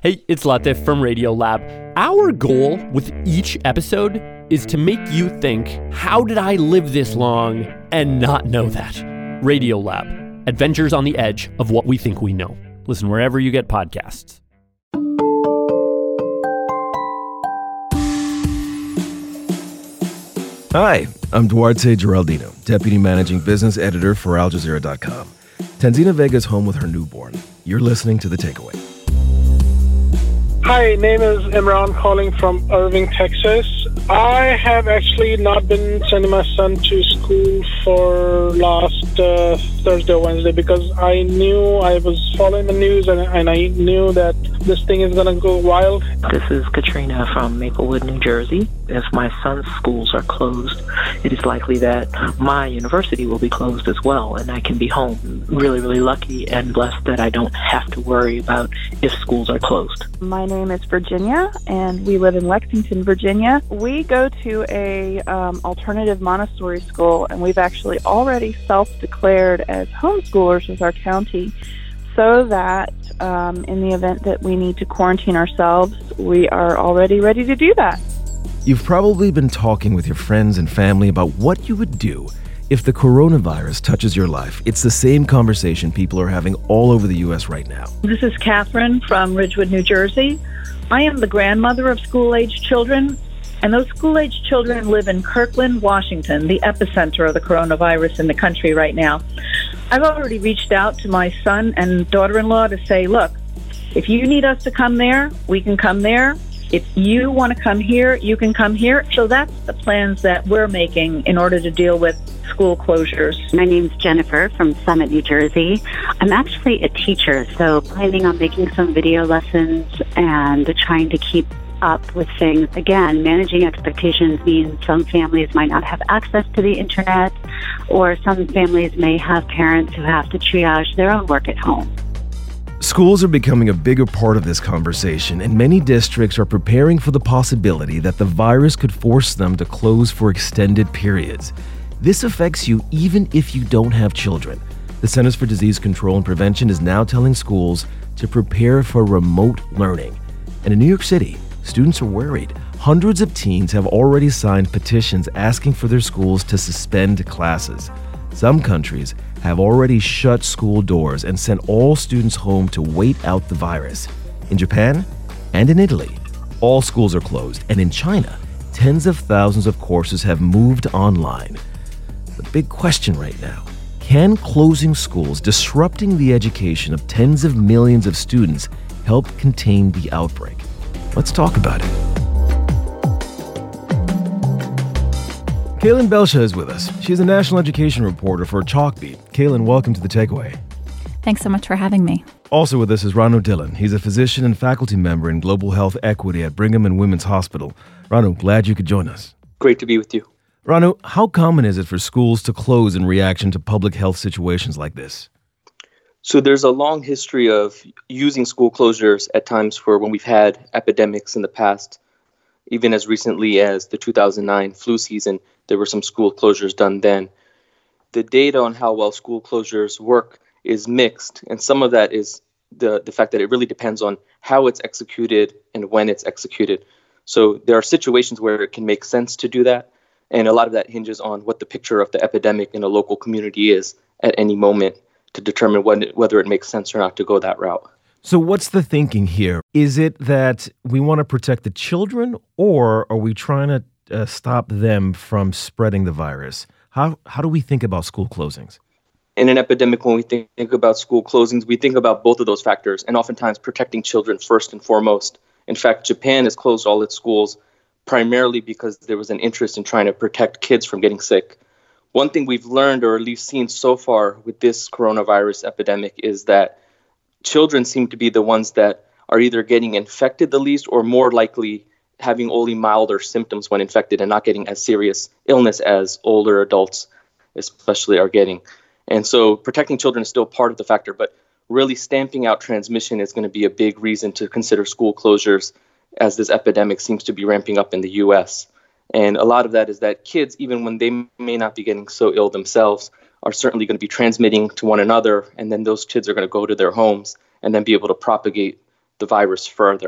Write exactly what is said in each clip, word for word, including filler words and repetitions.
Hey, it's Latif from Radiolab. Our goal with each episode is to make you think, how did I live this long and not know that? Radiolab, adventures on the edge of what we think we know. Listen wherever you get podcasts. Hi, I'm Duarte Geraldino, Deputy Managing Business Editor for Al Jazeera dot com. Tanzina Vega is home with her newborn. You're listening to The Takeaway. Hi, name is Imran, calling from Irving, Texas. I have actually not been sending my son to school for last uh, Thursday or Wednesday because I knew I was following the news and, and I knew that this thing is going to go wild. This is Katrina from Maplewood, New Jersey. If my son's schools are closed, it is likely that my university will be closed as well, and I can be home. Really, really lucky and blessed that I don't have to worry about if schools are closed. My name is Virginia, and we live in Lexington, Virginia. We go to a um, alternative Montessori school, and we've actually already self-declared as homeschoolers with our county, so that um, in the event that we need to quarantine ourselves, we are already ready to do that. You've probably been talking with your friends and family about what you would do if the coronavirus touches your life. It's the same conversation people are having all over the U S right now. This is Catherine from Ridgewood, New Jersey. I am the grandmother of school-age children, and those school-age children live in Kirkland, Washington, the epicenter of the coronavirus in the country right now. I've already reached out to my son and daughter-in-law to say, look, if you need us to come there, we can come there. If you want to come here, you can come here. So that's the plans that we're making in order to deal with school closures. My name's Jennifer from Summit, New Jersey. I'm actually a teacher, so planning on making some video lessons and trying to keep up with things. Again, managing expectations means some families might not have access to the internet, or some families may have parents who have to triage their own work at home. Schools are becoming a bigger part of this conversation, and many districts are preparing for the possibility that the virus could force them to close for extended periods. This affects you even if you don't have children. The Centers for Disease Control and Prevention is now telling schools to prepare for remote learning. And in New York City, students are worried. Hundreds of teens have already signed petitions asking for their schools to suspend classes. Some countries have already shut school doors and sent all students home to wait out the virus. In Japan and in Italy, all schools are closed. And in China, tens of thousands of courses have moved online. The big question right now, can closing schools, disrupting the education of tens of millions of students, help contain the outbreak? Let's talk about it. Kaylin Belsha is with us. She's a national education reporter for Chalkbeat. Kaylin, welcome to The Takeaway. Thanks so much for having me. Also with us is Ranu Dhillon. He's a physician and faculty member in global health equity at Brigham and Women's Hospital. Ranu, glad you could join us. Great to be with you. Ranu, how common is it for schools to close in reaction to public health situations like this? So there's a long history of using school closures at times for when we've had epidemics in the past. Even as recently as the two thousand nine flu season, there were some school closures done then. The data on how well school closures work is mixed, and some of that is the, the fact that it really depends on how it's executed and when it's executed. So there are situations where it can make sense to do that, and a lot of that hinges on what the picture of the epidemic in a local community is at any moment to determine when, whether it makes sense or not to go that route. So what's the thinking here? Is it that we want to protect the children, or are we trying to uh, stop them from spreading the virus? How how do we think about school closings? In an epidemic, when we think, think about school closings, we think about both of those factors, and oftentimes protecting children first and foremost. In fact, Japan has closed all its schools primarily because there was an interest in trying to protect kids from getting sick. One thing we've learned, or at least seen so far with this coronavirus epidemic, is that children seem to be the ones that are either getting infected the least or more likely having only milder symptoms when infected and not getting as serious illness as older adults especially are getting. And so protecting children is still part of the factor, but really stamping out transmission is going to be a big reason to consider school closures as this epidemic seems to be ramping up in the U S. And a lot of that is that kids, even when they may not be getting so ill themselves, are certainly going to be transmitting to one another, and then those kids are going to go to their homes and then be able to propagate the virus further.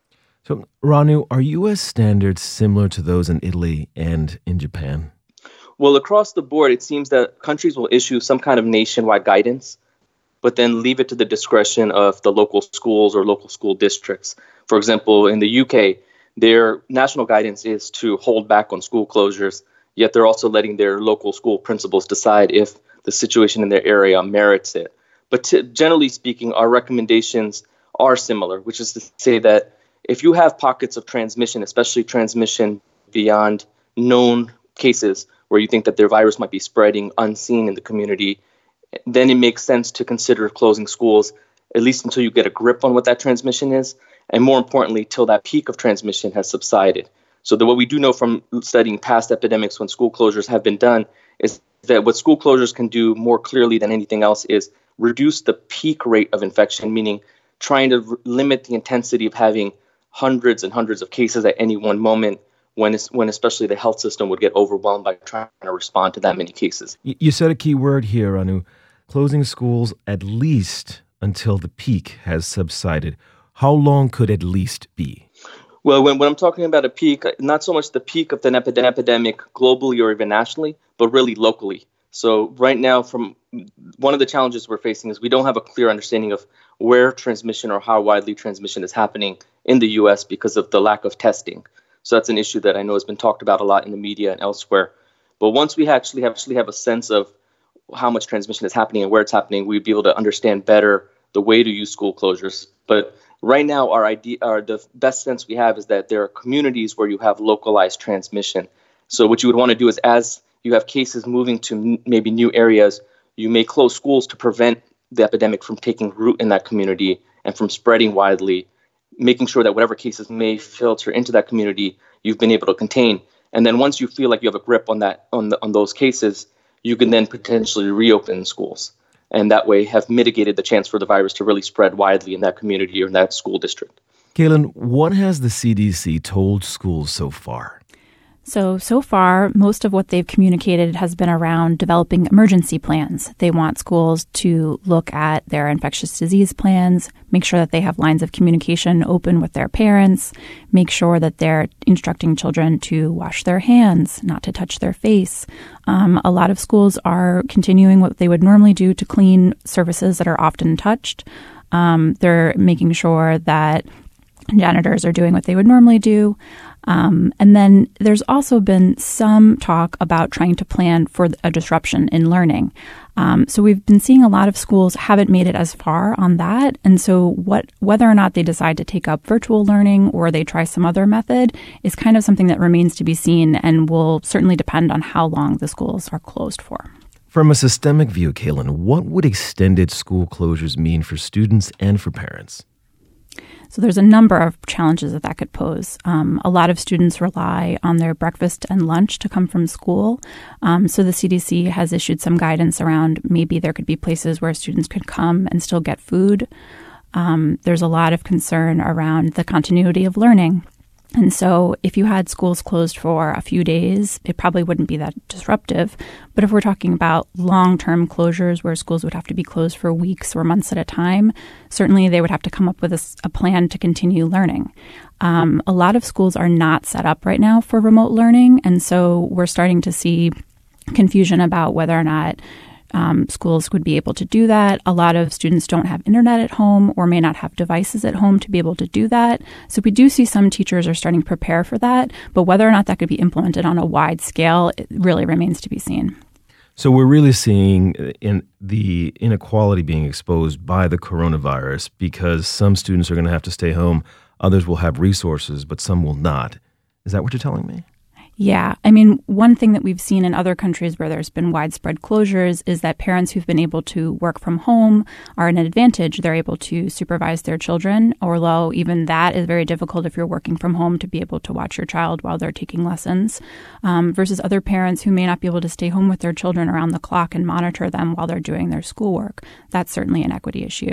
So, Ranu, are U S standards similar to those in Italy and in Japan? Well, across the board, it seems that countries will issue some kind of nationwide guidance, but then leave it to the discretion of the local schools or local school districts. For example, in the U K, their national guidance is to hold back on school closures, yet they're also letting their local school principals decide if the situation in their area merits it. But to, generally speaking, our recommendations are similar, which is to say that if you have pockets of transmission, especially transmission beyond known cases where you think that their virus might be spreading unseen in the community, then it makes sense to consider closing schools, at least until you get a grip on what that transmission is, and more importantly, till that peak of transmission has subsided. So that what we do know from studying past epidemics when school closures have been done is that what school closures can do more clearly than anything else is reduce the peak rate of infection, meaning trying to r- limit the intensity of having hundreds and hundreds of cases at any one moment, when it's, when especially the health system would get overwhelmed by trying to respond to that many cases. You said a key word here, Anu, closing schools at least until the peak has subsided. How long could at least be? Well, when, when I'm talking about a peak, not so much the peak of the epid- epidemic globally or even nationally, but really locally. So right now, from one of the challenges we're facing is we don't have a clear understanding of where transmission or how widely transmission is happening in the U S because of the lack of testing. So that's an issue that I know has been talked about a lot in the media and elsewhere. But once we actually have, actually have a sense of how much transmission is happening and where it's happening, we'd be able to understand better the way to use school closures. But right now, our idea, our, the best sense we have is that there are communities where you have localized transmission. So what you would want to do is, as you have cases moving to n- maybe new areas, you may close schools to prevent the epidemic from taking root in that community and from spreading widely, making sure that whatever cases may filter into that community, you've been able to contain. And then once you feel like you have a grip on that, on the, on those cases, you can then potentially reopen schools, and that way have mitigated the chance for the virus to really spread widely in that community or in that school district. Kaylin, what has the C D C told schools so far? So, so far, most of what they've communicated has been around developing emergency plans. They want schools to look at their infectious disease plans, make sure that they have lines of communication open with their parents, make sure that they're instructing children to wash their hands, not to touch their face. Um, a lot of schools are continuing what they would normally do to clean surfaces that are often touched. Um, they're making sure that janitors are doing what they would normally do. Um, and then there's also been some talk about trying to plan for a disruption in learning. Um, so we've been seeing a lot of schools haven't made it as far on that. And so what, whether or not they decide to take up virtual learning or they try some other method is kind of something that remains to be seen and will certainly depend on how long the schools are closed for. From a systemic view, Kaylin, what would extended school closures mean for students and for parents? So there's a number of challenges that that could pose. Um, a lot of students rely on their breakfast and lunch to come from school. Um, so the C D C has issued some guidance around maybe there could be places where students could come and still get food. Um, there's a lot of concern around the continuity of learning. And so if you had schools closed for a few days, it probably wouldn't be that disruptive. But if we're talking about long-term closures where schools would have to be closed for weeks or months at a time, certainly they would have to come up with a, a plan to continue learning. Um, a lot of schools are not set up right now for remote learning. And so we're starting to see confusion about whether or not Um, schools would be able to do that. A lot of students don't have internet at home or may not have devices at home to be able to do that. So we do see some teachers are starting to prepare for that, but whether or not that could be implemented on a wide scale, it really remains to be seen. So we're really seeing in the inequality being exposed by the coronavirus because some students are going to have to stay home, others will have resources, but some will not. Is that what you're telling me? Yeah. I mean, one thing that we've seen in other countries where there's been widespread closures is that parents who've been able to work from home are an advantage. They're able to supervise their children, although even that is very difficult if you're working from home to be able to watch your child while they're taking lessons, um, versus other parents who may not be able to stay home with their children around the clock and monitor them while they're doing their schoolwork. That's certainly an equity issue.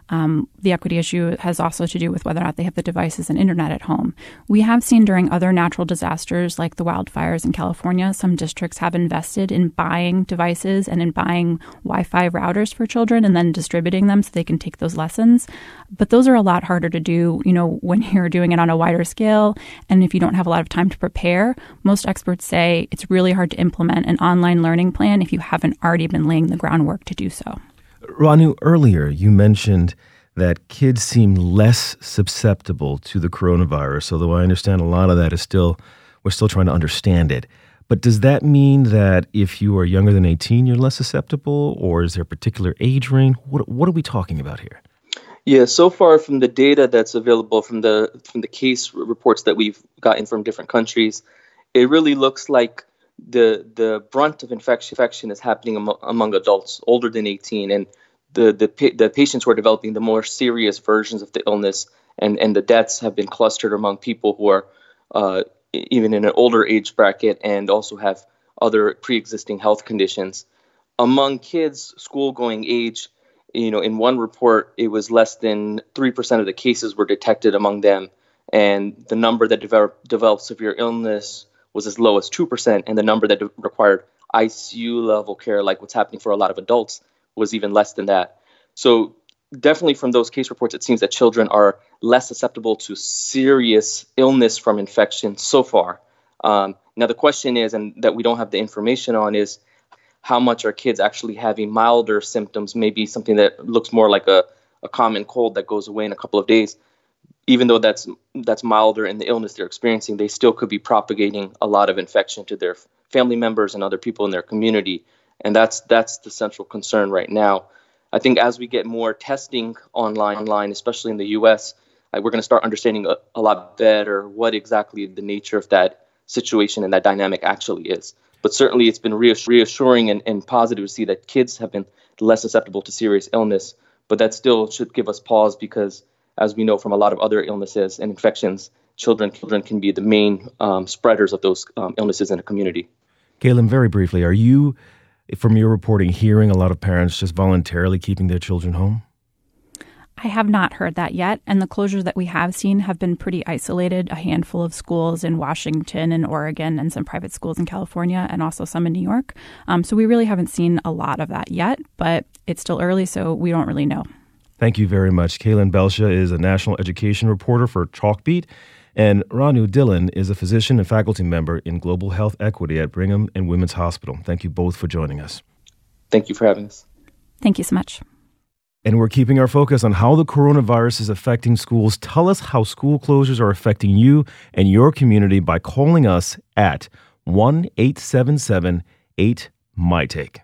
Um, the equity issue has also to do with whether or not they have the devices and internet at home. We have seen during other natural disasters like the wildfires in California, some districts have invested in buying devices and in buying Wi-Fi routers for children and then distributing them so they can take those lessons. But those are a lot harder to do, you know, when you're doing it on a wider scale. And if you don't have a lot of time to prepare, most experts say it's really hard to implement an online learning plan if you haven't already been laying the groundwork to do so. Ranu, earlier you mentioned that kids seem less susceptible to the coronavirus, although I understand a lot of that is still, we're still trying to understand it. But does that mean that if you are younger than eighteen, you're less susceptible, or is there a particular age range? What, what are we talking about here? Yeah, so far from the data that's available from the from the case reports that we've gotten from different countries, it really looks like the the brunt of infection, infection is happening among, among adults older than eighteen, and the the the patients who are developing the more serious versions of the illness and, and the deaths have been clustered among people who are uh, even in an older age bracket and also have other pre-existing health conditions. Among kids school-going age, you know, in one report, it was less than three percent of the cases were detected among them, and the number that develop, developed severe illness was as low as two percent, and the number that required I C U-level care, like what's happening for a lot of adults, was even less than that. So definitely from those case reports, it seems that children are less susceptible to serious illness from infection so far. Um, now, the question is, and that we don't have the information on, is how much are kids actually having milder symptoms, maybe something that looks more like a, a common cold that goes away in a couple of days. Even though that's that's milder in the illness they're experiencing, they still could be propagating a lot of infection to their family members and other people in their community. And that's that's the central concern right now. I think as we get more testing online, online especially in the U S, uh, we're going to start understanding a, a lot better what exactly the nature of that situation and that dynamic actually is. But certainly it's been reassuring and, and positive to see that kids have been less susceptible to serious illness. But that still should give us pause because, as we know from a lot of other illnesses and infections, children children can be the main um, spreaders of those um, illnesses in a community. Galen, very briefly, are you, from your reporting, hearing a lot of parents just voluntarily keeping their children home? I have not heard that yet, and the closures that we have seen have been pretty isolated. A handful of schools in Washington and Oregon and some private schools in California and also some in New York. Um, so we really haven't seen a lot of that yet, but it's still early, so we don't really know. Thank you very much. Kaylin Belsha is a national education reporter for Chalkbeat, and Ranu Dhillon is a physician and faculty member in global health equity at Brigham and Women's Hospital. Thank you both for joining us. Thank you for having us. Thank you so much. And we're keeping our focus on how the coronavirus is affecting schools. Tell us how school closures are affecting you and your community by calling us at one eight seven seven eight M Y Take.